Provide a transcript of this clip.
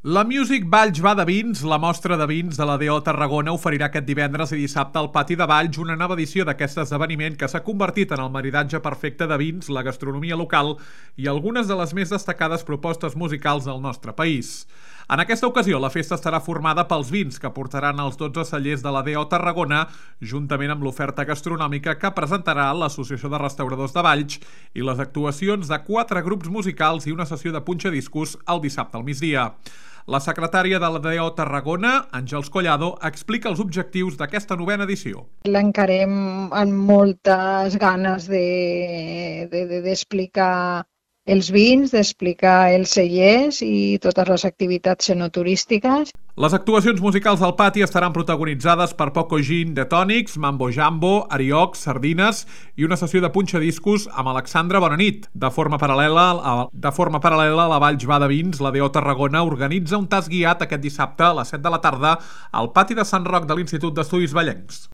La Music Valls va de vins, la mostra de vins de la DO Tarragona oferirà aquest divendres i dissabte al Pati de Valls una nova edició d'aquest esdeveniment que s'ha convertit en el maridatge perfecte de vins, la gastronomia local i algunes de les més destacades propostes musicals del nostre país. En aquesta ocasió, la festa estarà formada pels vins que portaran els 12 cellers de la DO Tarragona, juntament amb l'oferta gastronòmica que presentarà l'Associació de Restauradors de Valls i les actuacions de 4 grups musicals i una sessió de punxadiscos el dissabte al migdia. La secretària de la DO Tarragona, Àngels Collado, explica els objectius d'aquesta novena edició. L'encarem amb moltes ganes d'explicar els vins, d'explicar els cellers i totes les activitats enoturístiques. Les actuacions musicals del pati estaran protagonitzades per Poco Gin de Tònics, Mambo Jambo, Ariocs, Sardines i una sessió de punxadiscos amb Alexandra Bonanit. De forma paral·lela a la Valls va de Vins, la DO Tarragona organitza un tast guiat aquest dissabte a les 7 de la tarda al pati de Sant Roc de l'Institut d'Estudis Vallencs.